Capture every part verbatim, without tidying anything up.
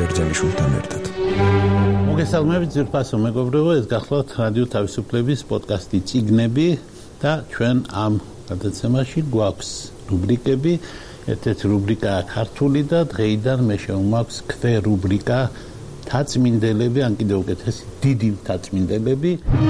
ბერძენიშვილთან ერთად. მოგესალმებით ძვირფასო მეგობრებო, ეს გახლავთ რადიო თავისუფლების პოდკასტი წიგნები და ჩვენ ამ გადაცემაში გვაქვს რუბრიკები. ერთ-ერთი რუბრიკაა ქართული და დღეიდან მე შევმაქვს ქვე რუბრიკა მთაწმინდელები, ან კიდევ უკეთესი დიდი მთაწმინდელები.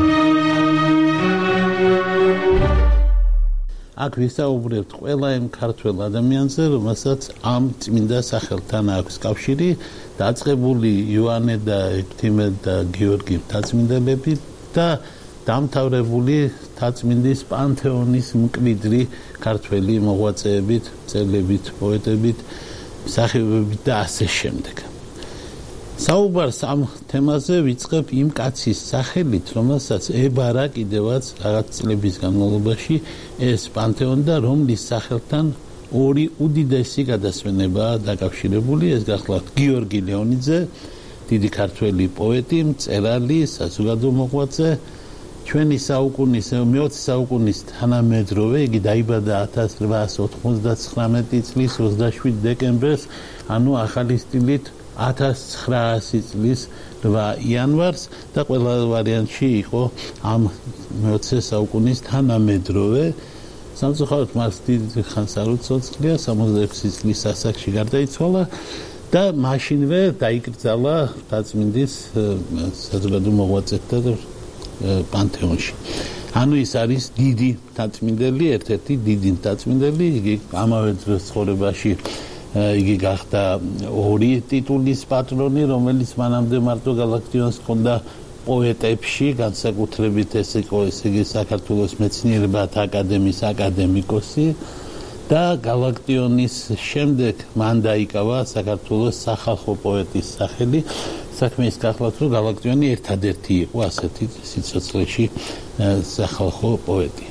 აქ ვისაუბრებთ ყველა იმ ქართველ ადამიანზე, რომელსაც ამ წმინდა სახელთან აქვს კავშირი, დაწყებული იოანე და ექვთიმე და გიორგი მთაწმინდელები და დამთავრებული მთაწმინდის პანთეონის მკვიდრი ქართველი მოღვაწეებით, მწერლებით, პოეტებით, მსახიობებით და ასე შემდეგ. საუბარს ამ თემაზე ვიწყებ იმ კაცის სახელით, რომელსაც ებარა კიდევაც რაღაც წლების განმავლობაში ეს პანთეონი და რომლის სახელთან ორი უდიდესი გადასვენებაა დაკავშირებული. ეს გახლავთ გიორგი ლეონიძე, დიდი ქართველი პოეტი, მწერალი, საზოგადო მოღვაწე, ჩვენი საუკუნის მეოცე საუკუნის თანამედროვე. იგი დაიბადა ათას რვაასი ოთხმოცდათხრამეტი წლის ოცდაშვიდ დეკემბერს, ანუ ახალი სტილით ათას ცხრაასი წლის რვა იანვარს და ყველა ვარიანტში იყო ამ მეოცე საუკუნის თანამედროვე. სამწუხაროდ მას დიდი ხანს არ უცოცხლია, სამოცდაექვსი წლის ასაკში გარდაიცვალა და მაშინვე დაიკრძალა მთაწმინდის საზოგადო მოღვაწეთა პანთეონში. ანუ ის არის დიდი მთაწმინდელი, ერთ-ერთი დიდი მთაწმინდელი. იგი ამავე დროს ცხოვრებაში იგი გახდა ორი ტიტულის პატრონი, რომელიც მანამდე მარტო გალაქტიონს ჰქონდა პოეტებში, განსაკუთრებით ეს იყო ესე იგი საქართველოს მეცნიერებათა აკადემიის აკადემიკოსი და გალაქტიონის შემდეგ მან დაიკავა საქართველოს სახალხო პოეტის სახელი. საქმე ის გახლავთ, რომ გალაქტიონი ერთადერთი იყო ასეთი სიცოცხლეში სახალხო პოეტი.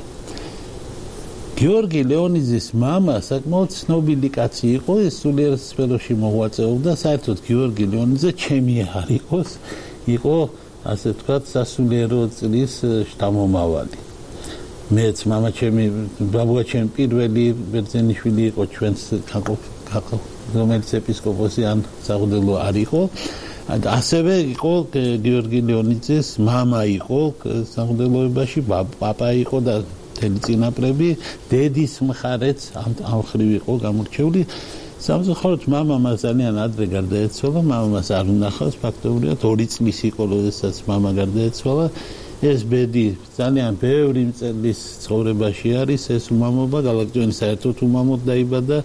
გიორგი ლეონიძის მამა საკმაოდ ცნობილი კაცი იყო, ის სულიერ სფეროში მოღვაწეობდა. საერთოდ გიორგი ლეონიძე ჩემი არ იყოს, იყო ასე ვთქვათ სასულიერო წრის შთამომავალი. მეც მამა ჩემი, ბაბუა ჩემი პირველი ბერძენიშვილი იყო ჩვენს რომელიც ეპისკოპოსი ან საღვთელო არ იყო. ასევე იყო გიორგი ლეონიძის მამა იყო საღვთელოებაში, პაპა იყო და მთელი წინაპრები, დედის მხარეც ამ მხრივ იყო გამორჩეული. სამწუხაროდ მამა მას ძალიან ადრე გარდაეცვალა, მამა მას არ უნახავს ფაქტობრივად, ორი წლის იყო, როდესაც მამა გარდაეცვალა. ეს ბედი ძალიან ბევრი მწერლის ცხოვრებაში არის, ეს უმამობა. გალაქტიონი საერთოდ უმამოდ დაიბადა.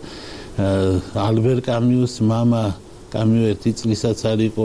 ალბერ კამიუს მამა კამიუ ერთი წლისაც არ იყო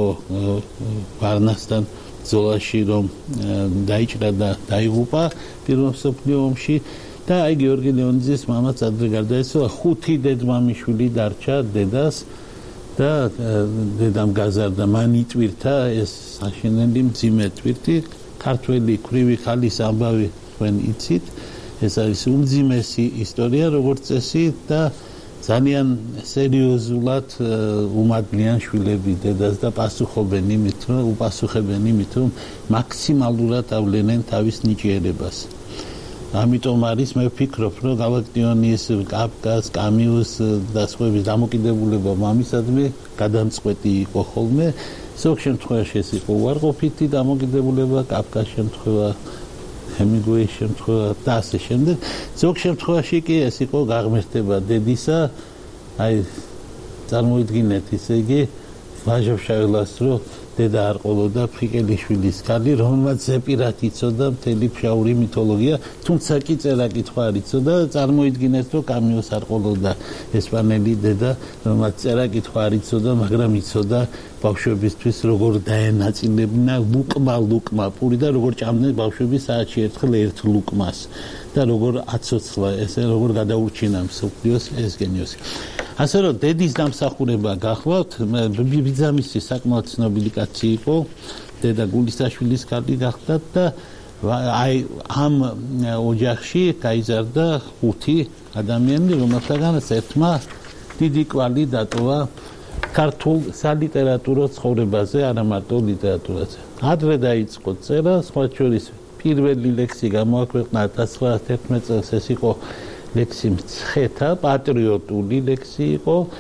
ვარნასთან ბრძოლაში, რომ დაიჭრა და დაიღუპა პირველ მსოფლიო ომში და აი გიორგი ლეონიძის მამაც ადრე გარდაეცვალა. ხუთი დედმამიშვილი დარჩა დედას და დედამ გაზარდა, მან იტვირთა ეს საშინელი მძიმე ტვირთი. ქართველი ქვრივი ხალის ამბავი თქვენ იცით, ეს არის უმძიმესი ისტორია როგორც წესი და ძალიან სერიოზულად უმადლიან შვილები დედას და პასუხობენ იმით, რომ უპასუხებენ იმით, რომ მაქსიმალურად ავლენენ თავის ნიჭიერებას. ამიტომ არის მე ვფიქრობ, რომ გალაქტიონის, კაფკას, კამიუს და სხვების დამოკიდებულება მამისადმი გადამწყვეტი იყო ხოლმე. ზოგ შემთხვევაში ეს იყო უარყოფითი დამოკიდებულება, კაფკას შემთხვევა, ჰემინგუეის შემთხვევა და ასე შემდეგ. ზოგ შემთხვევაში კი ეს იყო გაღმერთება დედისა. აი წარმოიდგინეთ, ისე იგი ვაჟა-ფშაველას, რომ დედა არ ყოლოდა ფრიკელიშვილის ქალი, რომელმაც ზეპირად იცოდა მთელი ფშაური მითოლოგია, თუმცა კი წერა-კითხვა არ იცოდა. წარმოიდგინეთ, რომ კამიუს არ ყოლოდა ესპანელი დედა, რომელმაც წერა-კითხვა არ იცოდა, მაგრამ იცოდა ბავშვებისთვის როგორ დაენაწილებინა ლუკმა ლუკმა პური და როგორ ჭამდნენ ბავშვები საათში ერთხელ ერთ ლუკმას და როგორ აცოცხლა ესე როგორ გადაურჩინა მსოფლიოს ეს გენიოსი. ასე რომ დედის დამსახურება გახლავთ, ბიძამისი საკმაოდ ცნობილი კაცი იყო, დედა გულისაშვილის ქალი გახდა და აი ამ ოჯახში გაიზარდა ხუთი ადამიანი, რომელთაგანაც ერთმა დიდი კვალი დატოვა ქართულ სალიტერატურო ცხოვრებაზე, არა მარტო ლიტერატურაზე. ადრე დაიწყო წერა, სხვა შორის პირველი ლექსი გამოაქვეყნა ათას ცხრაასი თერთმეტ წელს, ეს იყო ლექსი მცხეთა, პატრიოტული ლექსი იყო.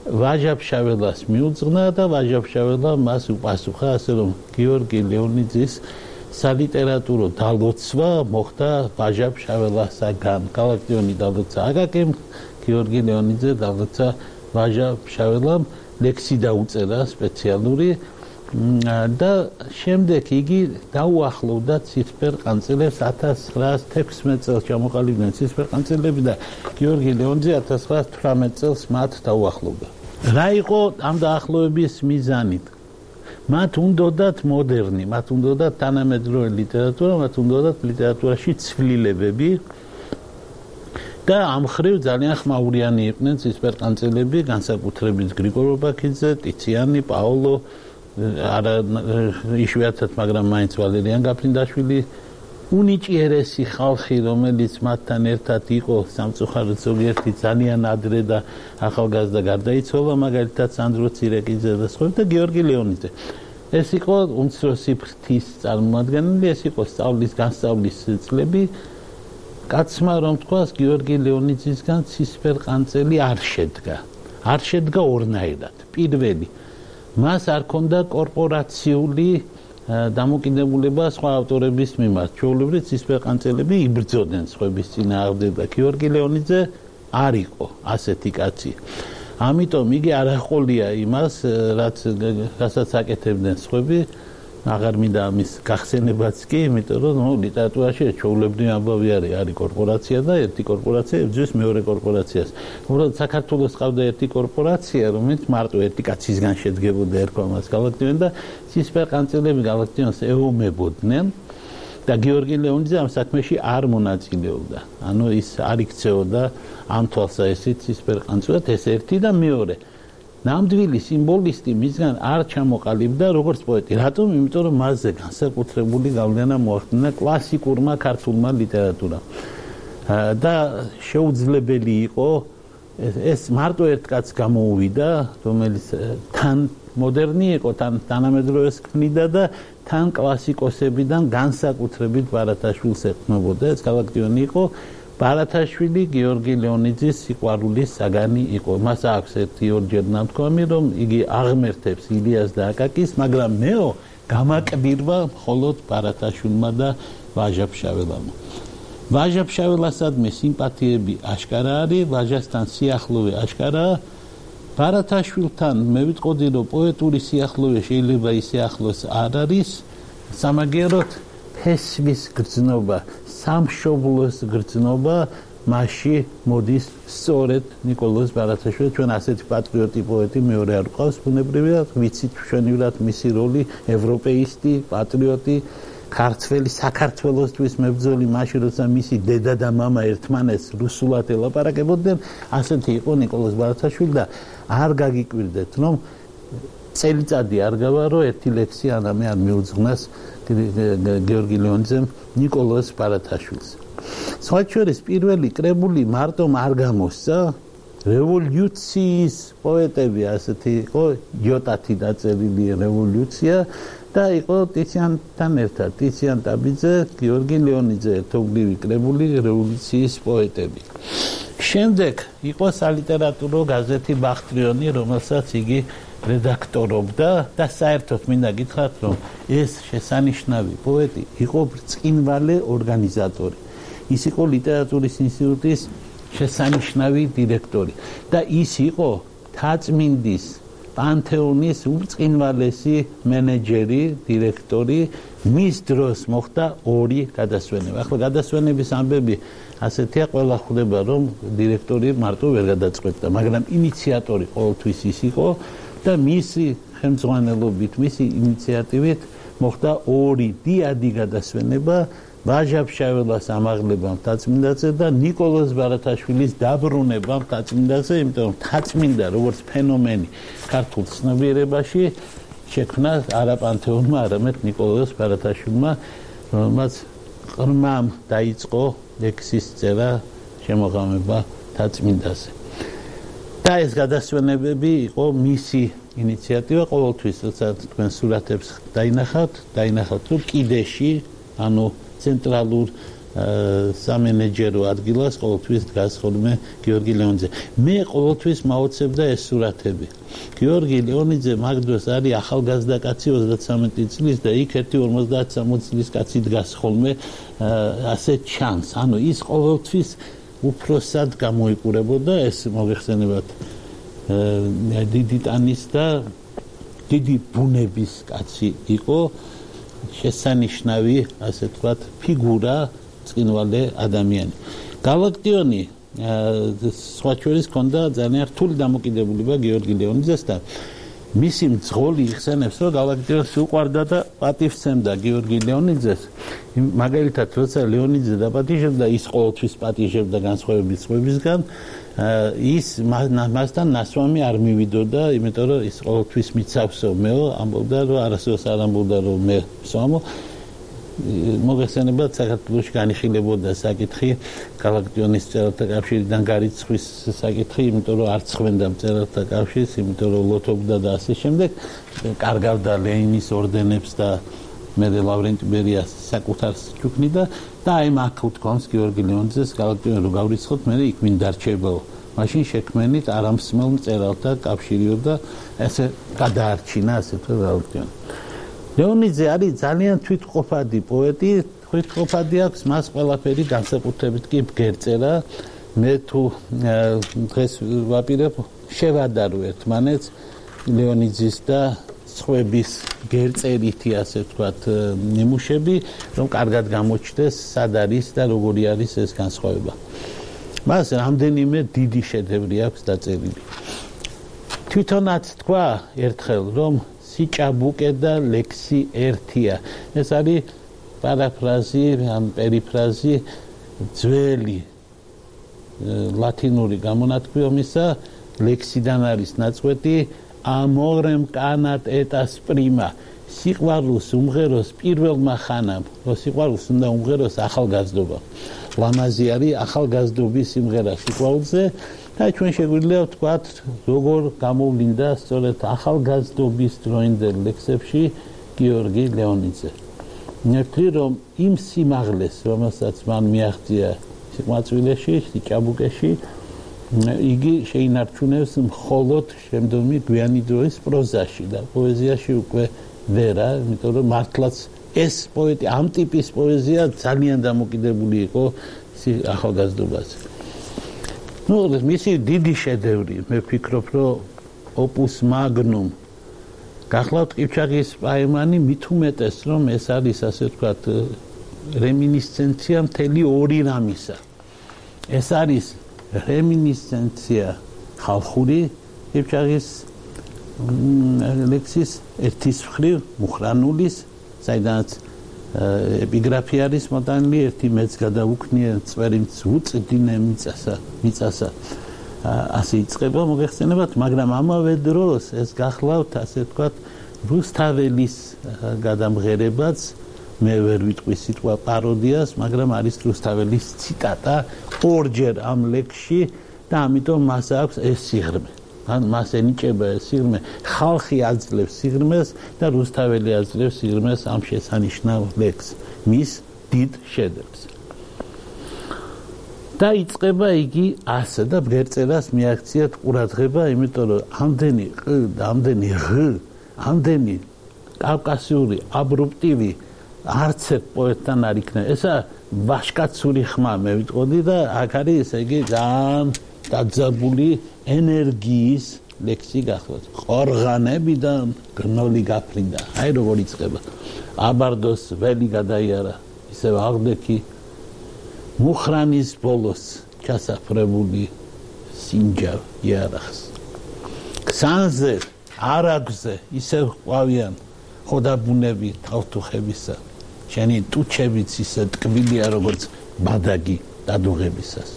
ვაჟა-ფშაველას მიუძღვნა და ვაჟა-ფშაველა მას უპასუხა, ასე რომ გიორგი ლეონიძის სალიტერატურო დალოცვა მოხდა ვაჟა-ფშაველასაგან. გალაქტიონი დალოცა აკაკემ, გიორგი ლეონიძე დალოცა ვაჟა-ფშაველამ, ლექსი დაუწერა სპეციალური და შემდეგ იგი დაუახლოვდა ცისფერყანწელებს ათას ცხრაას თექვსმეტ წელს ჩამოყალიბდნენ ცისფერყანწელები და გიორგი ლეონიძე ათას ცხრაას თვრამეტ წელს მათ დაუახლოვდა. რა იყო ამ დაახლოების მიზანი? მათ უნდოდათ მოდერნი, მათ უნდოდათ თანამედროვე ლიტერატურა, მათ უნდოდათ ლიტერატურაში ცვლილებები და ამ მხრივ ძალიან ხმაურიანი იყვნენ ცისფერყანწელები, განსაკუთრებით გრიგორ ობაქიძე, ტიციანი, პაოლო, არა იშვიათად, მაგრამ მაინც ვალერიან გაფრინდაშვილი, უნიჭიერესი ხალხი, რომელიც მათთან ერთად იყო სამწუხაროდ ზოგიერთი ძალიან ადრე და ახალგაზრდა გარდაიცვალა, მაგალითად სანდრო ცირეკიძე და სხვა და გიორგი ლეონიძე. ეს იყო უმცროსი ფრთის წარმომადგენელი, ეს იყო სწავლის განსწავლის წლები. კაცმა რომ თქვას, გიორგი ლეონიძისგან ცისფერყანწელი არ შედგა. არ შედგა ორნაირად. პირველი, მას არ ქონდა კორპორაციული დამოკიდებულება სხვა ავტორების მიმართ. ჩვეულებრივ ცისფერყანწელები იბრძოდნენ სხვების წინააღმდეგ და გიორგი ლეონიძე არ იყო ასეთი კაცი. ამიტომ იგი არ ახოლია იმას, რაც რასაც აკეთებდნენ სხვები, აღარ მინდა ამის გახსენებაც კი, იმიტომ რომ ნუ ლიტერატურაში ჩვეულებრივი ამბავი არის, არის კორპორაცია და ერთი კორპორაცია ებრძვის მეორე კორპორაციას. უბრალოდ საქართველოს ყავდა ერთი კორპორაცია, რომელიც მარტო ერთი კაცისგან შედგებოდა, ერქვა მას გალაქტიონი და ცისფერყანწელები გალაქტიონს ეომებოდნენ და გიორგი ლეონიძე ამ საქმეში არ მონაწილეობდა. ანუ ის არ იქცეოდა ამ თვალსაჩინო ცისფერყანწელად, ეს ერთი და მეორე. ნამდვილი სიმბოლისტი მისგან არ ჩამოყალიბდა როგორც პოეტი. რატომ? იმიტომ რომ მასზე განსაკუთრებული გავლენა მოახდინა კლასიკურმა ქართულმა ლიტერატურამ. და შეუძლებელი იყო ეს მარტო ერთ კაცს გამოუვიდა, რომელიც თან მოდერნი იყო, თან თანამედროვეს ქმნიდა და თან კლასიკოსებიდან განსაკუთრებით ბარათაშვილს ეყრდნობოდა. ეს გალაქტიონი იყო. ბარათაშვილი გიორგი ლეონიძის სიყვარულის საგანი იყო. მას აქვს ერთი ორჯერ ნამთქვამი, რომ იგი აღმერთებს ილიას და აკაკის, მაგრამ მეო გამაკბირვა მხოლოდ ბარათაშვილმა და ვაჟა-ფშაველამ. ვაჟა-ფშაველასადმე სიმპათიები აშკარა არის, ვაჟასთან სიახლოვე აშკარაა. ბარათაშვილთან მე ვიტყოდი, რომ პოეტური სიახლოვე შეიძლება ისე ახლოს არ არის, სამაგეროდ ფესვის გრძნობა, სამშობლოს გრძნობა მასში მოდის სწორედ ნიკოლოზ ბარათაშვილი. ჩვენ ასეთი პატრიოტი პოეტი მეორე არ გვყავს, ბუნებრივია, ვიცით ჩვენივრად მისი როლი, ევროპეისტი, პატრიოტი, ქართველი საქართველოსთვის მებრძოლი, მაშინ როცა მისი დედა და მამა ერთმანეთს რუსულად ელაპარაკებოდნენ, ასეთი იყო ნიკოლოზ ბარათაშვილი და არ გაგიკვირდეთ, რომ წელიწადი არ გავა, რომ ერთი ლექსი ანამე არ მიუძღვნას გიორგი ლეონიძემ ნიკოლოზ ბარათაშვილს. სხვა შორის პირველი კრებული მარტომ არ გამოსცა, რევოლუციის პოეტები ასეთი იყო, იოტათი დაწერილი რევოლუცია და იყო ტიციანთან ერთად, ტიციან ტაბიძე, გიორგი ლეონიძე, ერთობლივი კრებული რევოლუციის პოეტები. შემდეგ იყო სალიტერატურო გაზეთი ბახტრიონი, რომელსაც იგი რედაქტორობდა და საერთოდ მინდა გითხრათ, რომ ეს შესანიშნავი პოეტი იყო ბრწყინვალე ორგანიზატორი. ის იყო ლიტერატურის ინსტიტუტის შესანიშნავი დირექტორი და ის იყო თაწმინდის პანთეონის უბრწყინვალესი მენეჯერი, დირექტორი. მის დროს მოხდა ორი გადასვენება. ახლა გადასვენების ამბები ასეთია, ყველა ხვდება, რომ დირექტორი მარტო ვერ გადაწყვეტდა, მაგრამ ინიციატორი ყოველთვის ის იყო და მისი ხელმძღვანელობით, მისი ინიციატივით მოხდა ორი დიადი გადასვენება, ვაჟა-ფშაველას ამაღლება მთაწმინდაზე და ნიკოლოზ ბარათაშვილის დაბრუნება მთაწმინდაზე, იმიტომ რომ მთაწმინდა როგორც ფენომენი ქართულ ცნობიერებაში შექმნა არა პანთეონმა, არამედ ნიკოლოზ ბარათაშვილმა, რომელმაც ყრმამ დაიწყო ლექსის წერა, შემოღამება მთაწმინდაზე. და ეს გადასვენებები იყო მისი ინიციატივა. ყოველთვის როცა თქვენ სურათებს დაინახავთ, დაინახავთ, რომ კიდეში, ანუ ცენტრალურ სამენეჯერო ადგილას ყოველთვის დგას ხოლმე გიორგი ლეონიძე. მე ყოველთვის მაოცებდა ეს სურათები. გიორგი ლეონიძე მაგ დროს არის ახალგაზრდა კაცი ოცდათსამეტი წლის და იქ ერთი ორმოცდაათ სამოცი წლის კაცი დგას ხოლმე ასე ჩანს. ანუ ის ყოველთვის უფროსად გამოიყურებოდა ეს მოგეხსენებათ დიდი ტანის და დიდი ბუნების კაცი იყო შესანიშნავი ასე ვთქვათ ფიგურა წინვალე ადამიანი. გალაქტიონი სხვა შორის ჰქონდა ძალიან რთული დამოკიდებულება გიორგი ლეონიძესთან. მისი მძღოლი იხსენებს, რომ გალაქტიონს უყვარდა და პატივცემდა გიორგი ლეონიძეს. მაგალითად, როცა ლეონიძე დაპატიჟებდა, ის ყოველთვის პატიჟებდა განსხვავებით სხვებისგან. ის მასთან ნასვამი არ მივიდოდა, იმიტომ რომ ის ყოველთვის მიცავსო მეო, ამბობდა, რომ არასდროს არ ამბობდა, რომ მე ვსვამო. მოგეხსენებათ, საქართველოში განიხილებოდა საკითხი გალაქტიონის მწერალთა კავშირიდან გარიცხვის საკითხი, იმიტომ რომ არ ცხვენდა მწერალთა კავშირს, იმიტომ რომ ლოთობდა და ასე შემდეგ. კარგავდა ლენინის ორდენებს და მე ლავრენტი ბერიას საკუთარს ჩუქნიდა და აი მაგ უთქვამს გიორგი ლეონიძეს გალაქტიონი რო გავრიცხოთ, მე იქ მინ დარჩებაო. მაშინ შექმნით არამსმელ მწერალთა კავშირიო და ესე გადაარჩინა ასე თუ გალაქტიონი. ლეონიძე არის ძალიან თვითყოფადი პოეტი, თვითყოფადი აქვს მას ყველაფერი განსაკუთრებით კი ბგერწერა. მე თუ დღეს ვაპირებ შევადარო ერთმანეთს ლეონიძის და სხვების ბგერწერითი ასე ვთქვათ ნიმუშები, რომ კარგად გამოჩნდეს სად არის და როგორი არის ეს განსხვავება. მას რამდენიმე დიდი შედევრი აქვს დაწერილი. თვითონაც თქვა ერთხელ, რომ სიჭაბუკე და ლექსი ერთია. ეს არის პარაფრაზი, ან პერიფრაზი ძველი ლათინური გამონათქვამისა, ლექსიდან არის ნაწყვეტი amorem canat et asprima. სიყვარულს უმღეროს პირველმა ხანამ, რომ სიყვარულს უნდა უმღეროს ახალგაზრდობა. ლამაზი არის ახალგაზრდობის სიმღერა სიყვარულზე. და ჩვენ შეგვიძლია ვთქვათ, როგორ გამოვლინდა სწორედ ახალგაზრდობის დროინდელ ლექსებში გიორგი ლეონიძე. ნერტრი რომ იმ სიმაღლეს, რომელსაც მან მიაღწია სიყვარულში, სიჭაბუკეში, იგი შეინარჩუნებს მხოლოდ შემდგომი გვიანი დროის პროზაში და პოეზიაში უკვე ვერა, იმიტომ რომ მართლაც ეს პოეტი, ამ ტიპის პოეზია ძალიან დამოკიდებული იყო ახალგაზრდობაზე. ნუ მისი დიდი შედევრი, მე ვფიქრობ, რომ opus magnum გახლავთ ყიფჩაღის პაემანი, მით უმეტეს, რომ ეს არის ასე ვთქვათ რემინისცენცია მთელი ორი რამისა. ეს არის რემინისცენცია ხალხური ყიფჩაღის ლექსის ერთის მხრივ მუხრანულის, საიდანაც ეპიგრაფი არის მოტანილი, ერთი მეც გადაუქნია წვერიმც უწდინე მიწასა მიწასა ასე იწყება მოგეხსენებათ, მაგრამ ამავე დროს ეს გახლავთ ასე ვთქვათ რუსთაველის გადამღერებაც, მე ვერ ვიტყვი სიტყვა პაროდიას, მაგრამ არის რუსთაველის ციტატა ორჯერ ამ ლექსში და ამიტომ მას აქვს ეს სიღრმე. ან მას ენიჭება ეს სიღრმე, ხალხი აძლევს სიღრმეს და რუსთაველი აძლევს სიღრმეს ამ შესანიშნავ ლექსს, მის დიდ შედევრს. და იწყება იგი ასე და ბგერწერას მიაქციათ ყურადღება, იმიტომ რომ ამდენი ყ და ამდენი ღ, ამდენი კავკასიური აბრუპტივი არც ერთ პოეტთან არ იქნება. ესა ვაშკაცური ხმა მე ვიტყოდი და აქ არის ესე იგი ძალიან დაძაბული ენერგიის ლექსი გახლავთ. ყორღანებიდან გნოლი გაფრინდა. აი როგორ იწყება. აბარდოს ველი გადაიარა, ისევ აღდექი მუხრანის ბოლოს ჩასაფრებული სინჯარ იარახს. ქსანზე, არაგზე ისევ ყვავიან ხოდაბუნები თავთუხებისა. შენი ტუჩებიც ისე ტკბილია, როგორც ბადაგი დადუღებისას.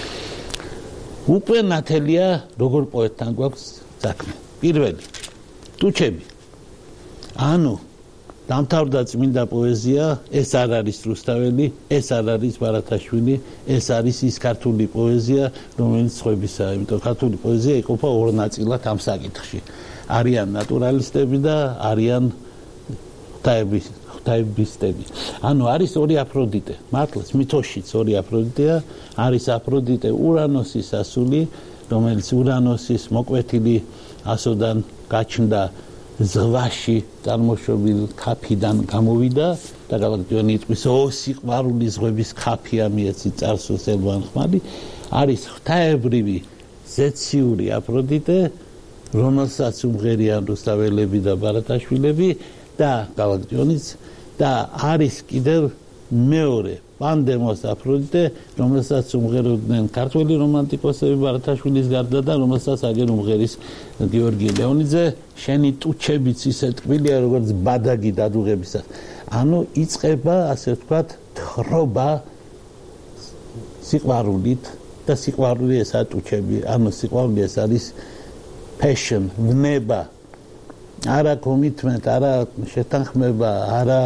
უკვე ნათელია როგორ პოეტთან გვაქვს საქმე. პირველი ტუჩები. ანუ დამთავრდა წმინდა პოეზია, ეს არ არის რუსთაველი, ეს არ არის ბარათაშვილი, ეს არის ის ქართული პოეზია, რომელიც სხვებისაა, იმიტომ ქართული პოეზია იყოფა ორ ნაწილად ამ საკითხში. არიან ნატურალისტები და არიან ღვთაების ღვთაებისტები. ანუ არის ორი აფროდიტე. მართლაც მითოშიც ორი აფროდიტეა, არის აფროდიტე ურანოსის ასული, რომელიც ურანოსის მოკვეთილი ასოდან გაჩნდა ზღვაში წარმოშობილ ქაფიდან გამოვიდა და გალაქტიონი იტყვის ო სიყვარული ზღვების ქაფია მიეცი წარსულს ელვან ხმალი არის ღვთაებრივი ზეციური აფროდიტე რომელსაც უმღერიან რუსთაველები და ბარათაშვილები და გალაქტიონიც და არის კიდევ მეორე პანდემოს აფროდიტე რომელსაც უმღეროდნენ ქართველი რომანტიკოსები ბარათაშვილის გარდა და რომელსაც აგერ უმღერის გიორგი ლეონიძე შენი ტუჩებიც ისე ტკბილია როგორც ბადაგი დადუღებისას ანუ იწყება ასე ვთქვათ თხრობა სიყვარულით და სიყვარული ესაა ტუჩები ანუ სიყვარული ეს არის passion ვნება არა commitment არა შეთანხმება არა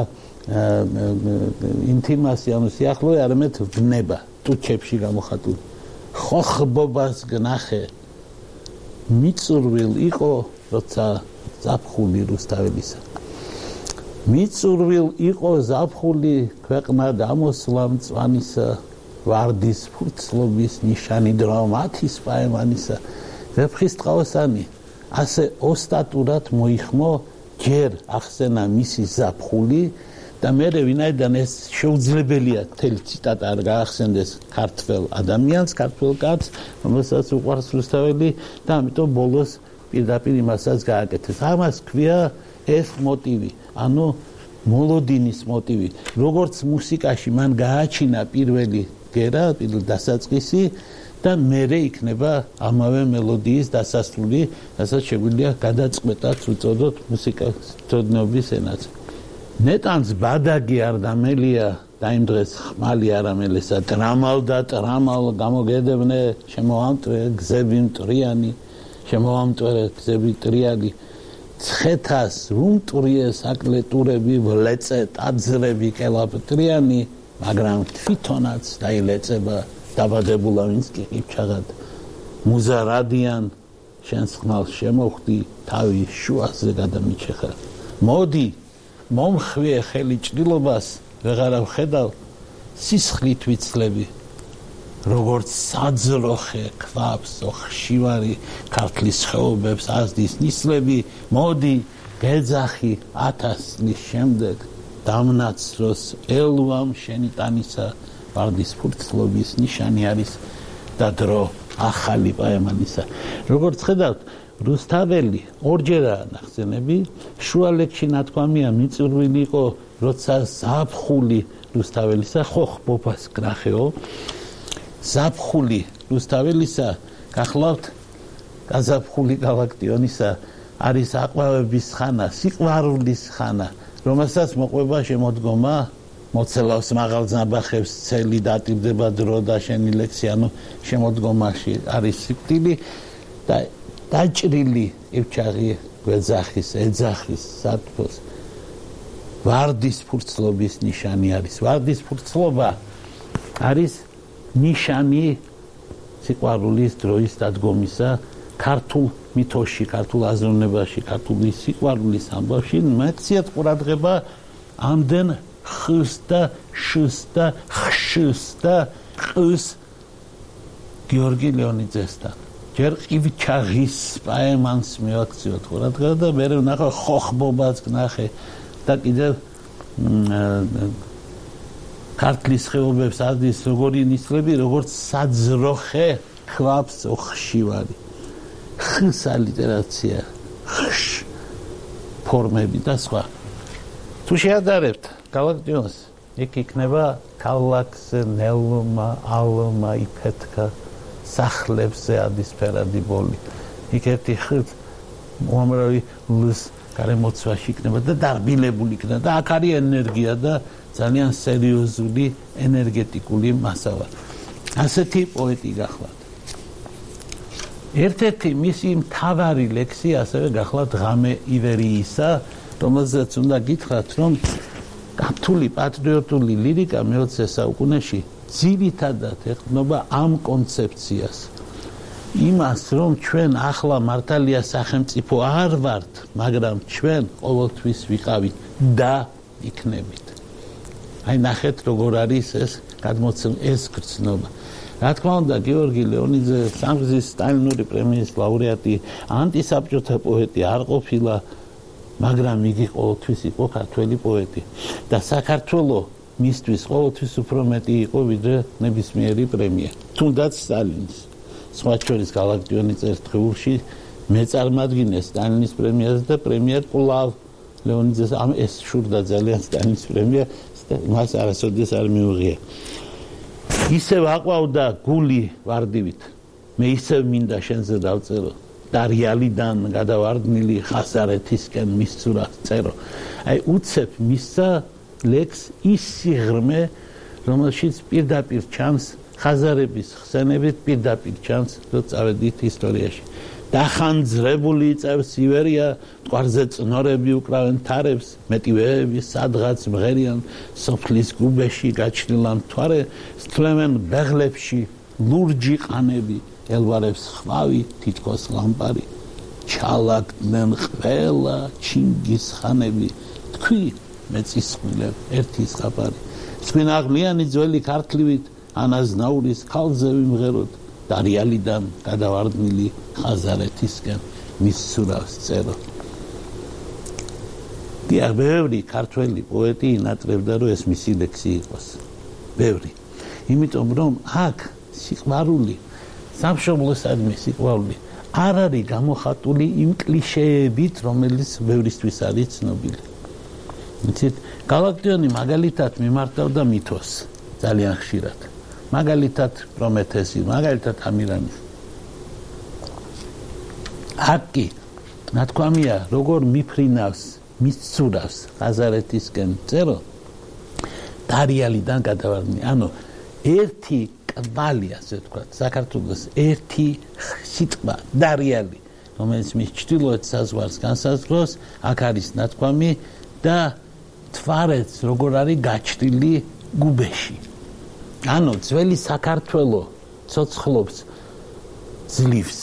ინტიმაცია ანუ სიახლოვე არამედ ვნება ტუჩებში გამოხატული ხოხბობას გნახე მიწურვილ იყო როცა ზაფხული რუსთაველისა მიწურვილ იყო ზაფხული ქვეყნა დამოსვლა მწვანისა ვარდის ფურცლობის ნიშანი დრამათის პაემანისა ვეფხისტყაოსანი ასე ოსტატურად მოიხმო ჯერ ახსენა მისი ზაფხული და მე ვინაიდან ეს შეუძლებელია თელი ციტატა არ გაახსენდეს ქართველ ადამიანს, ქართველ კაცს, რომელსაც უყვარს რუსთაველი და ამიტომ ბოლოს პირდაპირ იმასაც გააკეთეს. ამას ქვია ეს მოტივი, ანუ მოლოდინის მოტივი. როგორც მუსიკაში მან გააჩინა პირველი გერა, პირველი დასაწყისი და მერე იქნება ამავე მელოდიის დასასრული, რასაც შეგვიძლია გადაწყვეტად უწოდოთ მუსიკას ცოდნობის ენაზე. ნეტანს ბადაგი არ დამელია და იმ დღეს ხმალი არ ამელესა ტრამალ და ტრამალ გამოგედებნე შემოამტვე გზები მტრიანი შემოამტვე გზები მტრიანი ცხეთას უმტრიე საკლეტურები ვლეწე ტაძრები კელაპტრიანი მაგრამ თვითონაც დაილეწება დაბადებულა ვინც კი ყიფჩაღად მუზარადიან შენს ხმალს შემოხვდი თავი შუაზე გადამიჩეხა მოდი მომხვიე ხელი ჭრილობას ვეღარა ვხედავ სისხლით ვიცლები როგორც საძროხე ქვაბს ხშირი ქართლის ხეობებს აზდის ნისლები მოდი გეძახი ათას წლის შემდეგ დამნაცროს ელვამ შენი ტანისა ვარდის ფურცლობის ნიშანი არის და დრო ახალი პაემანისა როგორც ხედავთ რუსთაველი ორჯერაა ნახსენები შუა ლექსში ნათქვამია მიწურვილი იყო როცა ზაფხული რუსთაველისა ხოხბობას გნახეო ზაფხული რუსთაველისა გახლავთ გაზაფხული გალაქტიონისა არის აყვავების ხანა სიყვარულის ხანა რომელსაც მოყვება შემოდგომა მოცელავს მაღალ ზნაბახებს ცელი დატირდება დრო და შენი ლექსი ანუ შემოდგომაში არის სიკვდილი და დაჭრილი ევჩაღი გვეძახის ეძახის სათფოს ვარდის ფურცლობის ნიშანი არის ვარდის ფურცლობა არის ნიშანი სიყვარულის დროის დადგომისა ქართულ მითოში ქართულ აზროვნებაში ქართული სიყვარულის ამბავში მეციათ ყურადღება ამდენ ხს და შს და ხშს და ყს გიორგი ლეონიძესთან ჯერ ყივჩაღის პაემანს მივაქციოთ ყურადღება და მე ვნახე ხოხბობას გნახე და კიდევ ქართლის ხეობებს აზდის როგორი ნისლები როგორც საძროხე ქვაბს ხშირი ხს ალიტერაცია ხშ ფორმები და სხვა თუ შეადარებთ გალაქტიონს იქ იქნება ქალაქზე ნელმა ალმა იფეთქა სახლებზე ადისფერადი ბოლი იქ ერთი ხილ უამრავი ლს გარემოცვაში იქნება და დარბილებული იქნება და აქ არის ენერგია და ძალიან სერიოზული ენერგეტიკული მასალა ასეთი პოეტი გახლავთ ერთ-ერთი მისი მთავარი ლექსი ასევე გახლავთ ღამე ივერიისა რომელზეც უნდა გითხრათ რომ ქართული პატრიოტული ლირიკა მეოცე საუკუნეში ძირითადად ეხმობა ამ კონცეფციას იმას რომ ჩვენ ახლა მართალია სახელმწიფო არ ვართ მაგრამ ჩვენ ყოველთვის ვიყავით და იქნებით. აი ნახეთ როგორ არის ეს გადმოცემ ეს გრძნობა. რა თქმა უნდა გიორგი ლეონიძე სამგზის სტალინური პრემიის ლაურეატი ანტისაბჭოთა პოეტი არ ყოფილა, მაგრამ იგი ყოველთვის იყო ქართველი პოეტი და საქართველოს მისთვის ყოველთვის უფრო მეტი იყო ვიდრე ნებისმიერი პრემია. თუნდაც სტალინის სხვა შორის გალაქტიონის ერთეულში მეწარმადგინეს სტალინის პრემიაზე და პრემია კვლავ ლეონიძეს ამ ეს შურდა ძალიან სტალინის პრემია მას არასოდეს არ მიუღია. ისევ აყვავდა გული ვარდივით. მე ისევ მინდა შენზე დავწერო და რეალიდან გადავარდნილი ხაზარეთისკენ მისცურა წერო. აი უცებ მისცა ლექს ის სიღრმე, რომელშიც პირდაპირ ჩანს ხაზარების ხსენებით პირდაპირ ჩანს, რომ წავედით ისტორიაში. დახანძრებული იწევს ივერია, მტკვარზე წნორები უკრავენ თარებს, მეტივეები სადღაც მღერიან, სოფლის გუბეში გაჩნილან მთვარე, სთვლემენ ბეღლებში ლურჯი ყანები, ელვარებს ხვავი, თითქოს ლამპარი, ჩალაგდნენ ყველა ჩინგისხანები, თქვი მეწისხმილებ ერთი ზღაპარი, სვინაღლიანი ძველი ქართლივით, ანაზნაურის ქალზე ვიმღეროთ, და რეალიდან გადავარდნილი ხაზარეთისკენ მისცურავს წერო. დიახ, ბევრი ქართველი პოეტი ინატრებდა, რომ ეს მისი ლექსი იყოს. ბევრი. იმიტომ რომ აქ სიყვარული, სამშობლოსადმი სიყვარული არ არის გამოხატული იმ კლიშეებით, რომელიც ბევრისთვის არის ცნობილი. იცით, გალაქტიონი მაგალითად მიმართავდა მითოს ძალიან ხშირად. მაგალითად პრომეთესი, მაგალითად ამირანი. აკი ნათქვამია, როგორ მიფრინავს, მისცურავს ხაზარეთისკენ წერო და რეალიდან გადავარდნი. ანუ ერთი კვალი, ასე ვთქვათ, საქართველოს ერთი სიტყვა და რეალი, რომელიც მის ჩრდილოეთ საზღვარს განსაზღვრავს, აქ არის ნათქვამი და თვარეც როგორ არის გაჩრდილი გუბეში. ანუ ძველი საქართველო ცოცხლობს ძლივს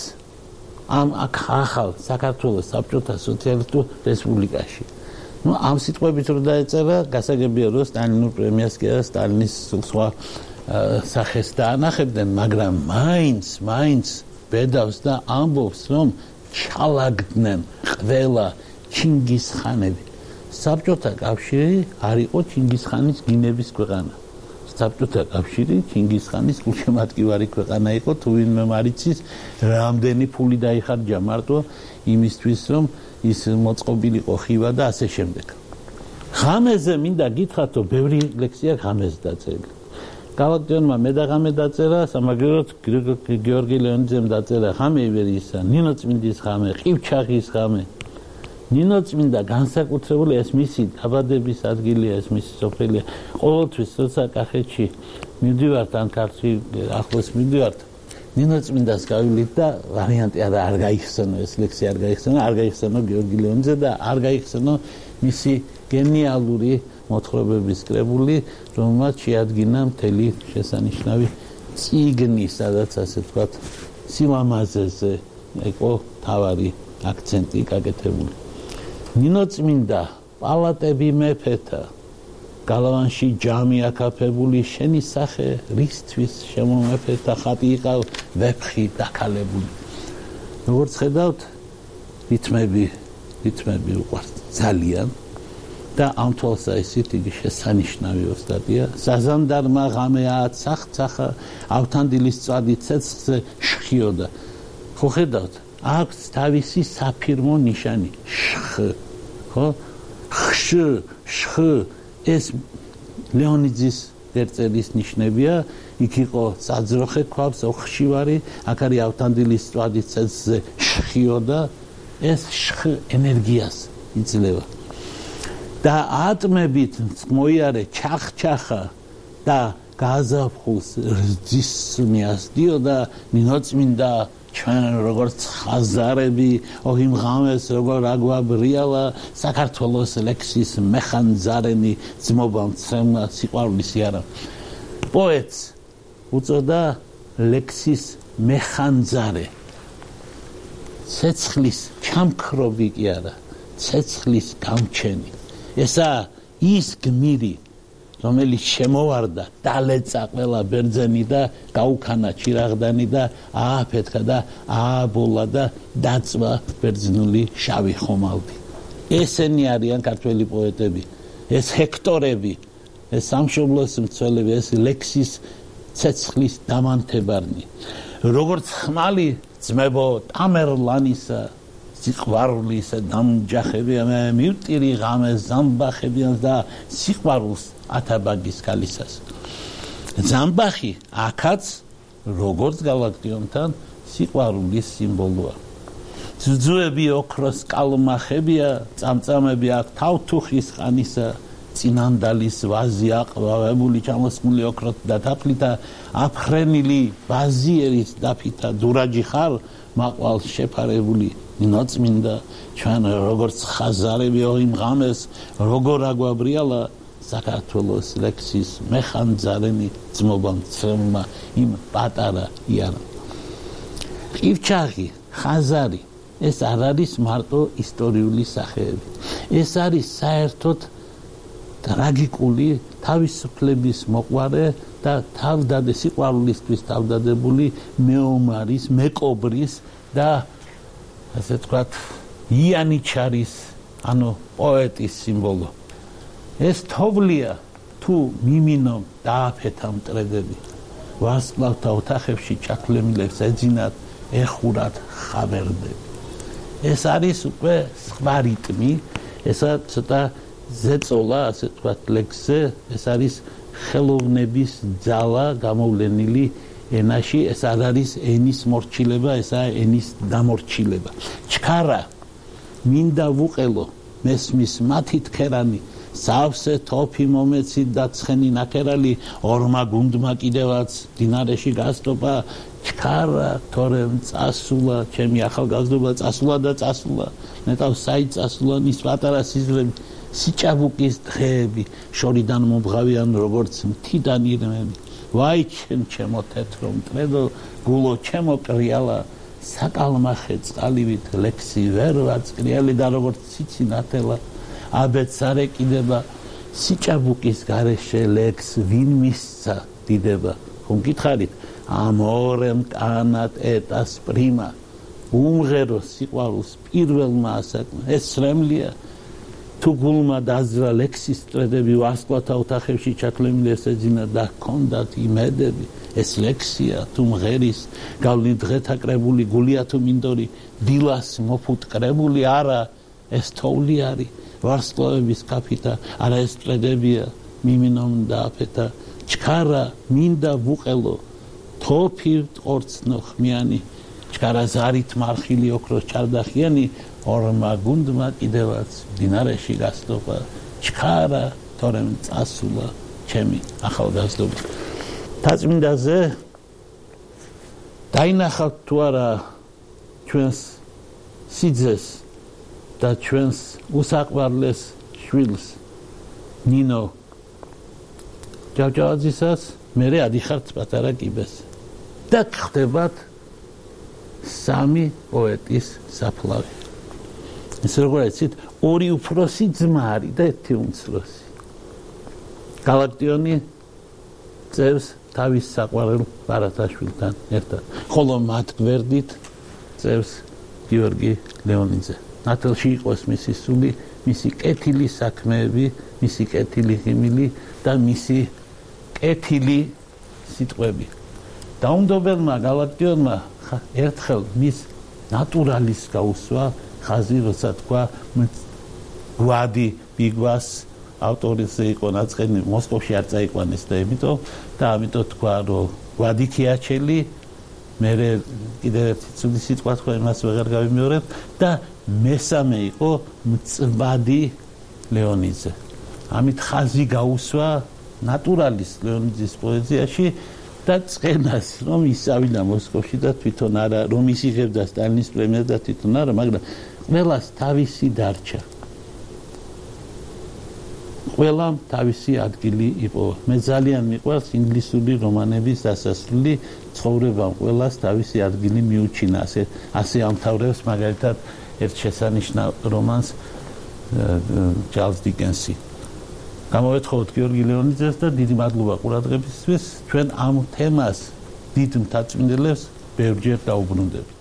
ამ ახალ საქართველოს საბჭოთა სოციალისტურ რესპუბლიკაში. ნუ ამ სიტყვებით რო დაეწერა, გასაგებია რომ სტალინურ პრემიას კი არა სტალინის სხვა სახეს დაანახებდნენ, მაგრამ მაინც მაინც ბედავს და ამბობს, რომ ჩალაგდნენ ყველა ჩინგისხანები. საბჭოთა კავშირი არ იყო ჩინგისხანის გინების ქვეყანა. საბჭოთა კავშირი ჩინგისხანის გულშემატკივარი ქვეყანა იყო, თუ ვინმე მარიცის რამდენი ფული დაიხარჯა მარტო იმისთვის, რომ ის მოწყობილიყო ხივა და ასე შემდეგ. ღამეზე მინდა გითხრათო, ბევრი ლექსია ღამეზე დაწერილი. გალაქტიონმა მე და ღამე დაწერა, სამაგეროთ გიორგი ლეონიძემ დაწერა ღამე ივერიისა, ნინო წმინდის ღამე, ყივჩაღის ღამე. ნინო წმინდა განსაკუთრებული ეს მისი დაბადების ადგილია, ეს მისი სოფელია. ყოველთვის როცა კახეთში მივდივართ ან ქართლში ახლოს მივდივართ, ნინო წმინდას გავივლით და ვარიანტი არა არ გაიხსენო ეს ლექსი არ გაიხსენო, არ გაიხსენო გიორგი ლეონიძე და არ გაიხსენო მისი გენიალური მოთხრობების კრებული, რომელმაც შეადგინა მთელი შესანიშნავი წიგნი, სადაც ასე ვთქვათ, სილამაზეზე იყო თავარი აქცენტი გაკეთებული. ნინო წმინდა პალატები მეფეთა, გალავანში ჯამი აკაფებული, შენი სახე რისთვის შემომეფეთა, ხატი იყავ ვეფხი დაქალებული. როგორც ხედავთ, რითმები, რითმები უყვართ ძალიან და ამ თვალსაჩინო იგი შესანიშნავი ოსტატია. საზანდარმა ღამეა ცახცახა, ავთანდილის წვადი ცეცხლზე შხიოდა. ხო ხედავთ, აქვს თავისი საფირმო ნიშანი შხ, ხო? ხშ, შხ, ეს ლეონიძის ერწერის ნიშნებია, იქ იყო საძროხე ქვავს, ოხშივარი, აქ არის ავთანდილის წვადი ცეცხლზე შხიოდა, ეს შხ ენერგიას იძლევა. და ატმებით მოიარე ჩახჩახა და გაზაფხულს რძის მიასდიოდა ნინოწმინდა ჩვენ როგორც ხაზარები ოღიმ ღამეს როგორ აგვაბრიალა საქართველოს ლექსის მეხანძარენი ძმობა მცემა სიყვარულის იარა. პოეტს უწოდა ლექსის მეხანძარე. ცეცხლის ჩამქრობი კი არა, ცეცხლის გამჩენი. ესა ის გმირი რომელიც შემოვარდა დალეცა ყველა ბერძენი და გაუქანა ჩირაღდანი და ააფეთქა და ააბოლა და დაწვა ბერძნული შავი ხომალდი ესენი არიან ქართველი პოეტები ეს ჰექტორები ეს სამშობლოს მცველები ეს ლექსის ცეცხლის დამანთებარნი როგორც ხმალი ძმებო ტამერლანისა სიყვარულისა დამჯახებია მე მივტირი ღამეს ზამბახებიან და სიყვარულს ათაბაგის ქალისას ზამბახი აქაც როგორც გალაქტიონთან სიყვარულის სიმბოლოა ძუძუები ოქროს კალმახებია წამწამები აქ თავთუხის ხანისა წინანდალის ვაზი აყვავებული ჩამოსმული ოქროთ და თაფლითა აფხრენილი ბაზიერის დაფითა დურაჯი ხარ მაყვალ შეფარებული ნინოწმინდა ჩვენ როგორც ხაზარები იმ ღამეს როგორ აგვაბრიალა საქართველოს ლექსის მეხანძარენი ძმობამ ცრემლმა იმ პატარა იარა ყივჩაღი ხაზარი ეს არ არის მარტო ისტორიული სახეები ეს არის საერთოდ ტრაგიკული თავისუფლების მოყვარე და თავდადე სიყვარულისთვის თავდადებული მეომარის მეკობრის და ასე ვთქვათ იანიჩარის ანუ პოეტის სიმბოლო ეს თოვლია თუ მიმინომ დააფეთა მტრედები ვარსკვლავთა ოთახებში ჩაქლემილებს ეძინათ ეხურად ხავერდები ეს არის უკვე სხვა რიტმი ესა ცოტა ზეწოლა ასე ვთქვათ ლექსზე ეს არის ხელოვნების ძალა გამოვლენილი ენაში ეს არ არის ენის მორჩილება ესაა ენის დამორჩილება ჩქარა მინდა ვუყელო მესმის მათი თქერანი სავსე თოფი მომეცი და ცხენი ნაქერალი ორმა გუნდმა კიდევაც დინარეში გასტოპა ჩქარა თორემ წასულა ჩემი ახალგაზრდობა წასულა და წასულა ნეტავ საიწასულანის პატარა სიზრები სიჭაბუკის დღეები შორიდან მომღავიან როგორც მთიდან ირმები ვაი ჩემ ჩემო თეთრო მტრედო გულო ჩემო კრიალა საკალმახე წყალივით ლექსი ვერ ვაწკრიალი და როგორც ციცი ნათელა აბეც არ ეკიდება სიჭაბუკის გარეშე ლექს ვინ მისცა დიდება ხომ გითხარით ამორემ კანატ ეტას პრიმა უმღერო სიყვარულს პირველმა ასაკმა ეს სრემლია თუ გულმა დაძრა ლექსის ტრედები ვარსკვლავთა ოთახებში ჩაქლემილი ესეძინა და ჰქონდათ იმედები ეს ლექსია თუ მღერის გავლი დღეთა კრებული გულია თუ მინდორი დილას მოფუტკრებული არა ეს თოვლი არის ვარსკვლავების კაფითა არა ეს ტრედებია მიმინომ დააფეთა ჩქარა მინდა ვუყელო თოფი ყორცნო ხმიანი ჩქარა ზარით მარხილი ოქროს ჩარდახიანი ორმა გუნდმა კიდევაც დინარეში გასტოპა ჩქარა თორემ წასულა ჩემი ახალგაზრდობა თაწმინდაზე დაინახავთ თუ არა ჩვენს სიძეს და ჩვენს უსაყვარლეს შვილს ნინო ჯავჯავაძისას მერე ადიხართ პატარა კიბეს და ხდებათ სამი პოეტის საფლავი ეს როგორ იცით ორი უფროსი ძმა არის და ერთი უმცროსი გალაქტიონი წერს თავის საყვარელ ბარათაშვილთან ერთად ხოლო მათ გვერდით წერს გიორგი ლეონიძე ნათელში იყოს მისი სული მისი კეთილი საქმეები მისი კეთილი ღიმილი და მისი კეთილი სიტყვები დაუნდობელმა გალაქტიონმა ერთხელ მის ნატურალის გაუსვა ხაზი როცა თქვა გვადი ბიგვას ავტორის იყო ნაწყენი მოსკოვში არ წაიყვანეს და ამიტომ და ამიტომ თქვა რომ გვადი ქიაჩელი მე კიდევ ერთი ცუდი სიტყვა თქვა იმას ვეღარ გავიმეორებ და მესამე იყო მწვადი ლეონიძე ამით ხაზი გაუსვა ნატურალის ლეონიძის პოეზიაში და წენას რომ ისავიდა მოსკოვში და თვითონ არა რომ ისიღებდა სტალინის პრემიას და თვითონ არა მაგრამ ყველას თავისი დარჩა ყველამ თავისი ადგილი იპოვა მე ძალიან მიყვარს ინგლისური რომანების დასასრული ცხოვრებამ ყველას თავისი ადგილი მიუჩინა ასე ასე ამთავრებს მაგალითად ერთ შესანიშნავ რომანს ჩარლზ დიკენსი გამოვეთხოვოთ გიორგი ლეონიძეს და დიდი მადლობა ყურადღებისთვის. ჩვენ ამ თემას დიდ მთაწმინდელებს ბევრჯერ დაუბრუნდებით.